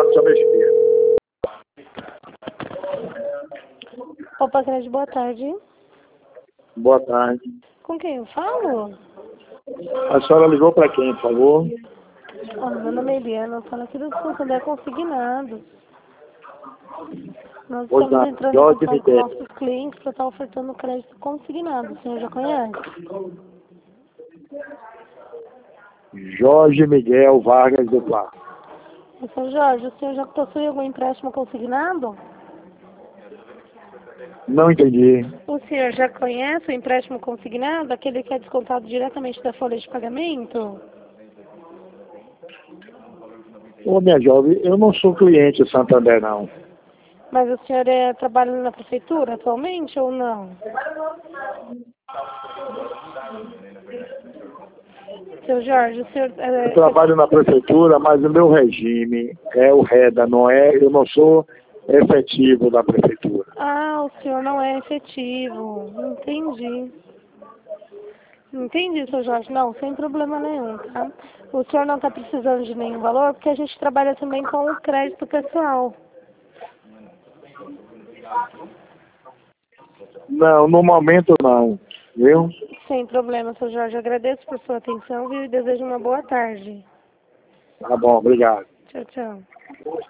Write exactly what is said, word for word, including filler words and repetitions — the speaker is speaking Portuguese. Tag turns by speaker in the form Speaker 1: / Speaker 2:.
Speaker 1: falando só besteira.
Speaker 2: Opa, Crédito, boa tarde.
Speaker 1: Boa tarde.
Speaker 2: Com quem eu falo?
Speaker 1: A senhora ligou para quem, por favor?
Speaker 2: Oh, meu nome é Eliana, eu falo aqui do Santander Consignado. Nós
Speaker 1: Pois
Speaker 2: estamos
Speaker 1: não,
Speaker 2: entrando em
Speaker 1: Jorge
Speaker 2: contato com
Speaker 1: Miguel.
Speaker 2: nossos clientes para estar ofertando crédito consignado. O senhor já conhece?
Speaker 1: Jorge Miguel Vargas do Pá.
Speaker 2: Seu Jorge, o senhor já possui algum empréstimo consignado?
Speaker 1: Não entendi.
Speaker 2: O senhor já conhece o empréstimo consignado, aquele que é descontado diretamente da folha de pagamento?
Speaker 1: Ô, minha jovem, eu não sou cliente do Santander, não.
Speaker 2: Mas o senhor é, trabalha na prefeitura atualmente ou não? Seu Jorge, o senhor... É,
Speaker 1: Eu trabalho na prefeitura, mas o meu regime é o REDA, não é? Eu não sou efetivo da prefeitura.
Speaker 2: Ah, o senhor não é efetivo. Entendi. Entendi, seu Jorge. Não, sem problema nenhum, tá? O senhor não está precisando de nenhum valor, porque a gente trabalha também com o crédito pessoal.
Speaker 1: Não, no momento não, viu?
Speaker 2: Sem problema, seu Jorge. Agradeço por sua atenção, viu? E desejo uma boa tarde.
Speaker 1: Tá bom, obrigado.
Speaker 2: Tchau, tchau.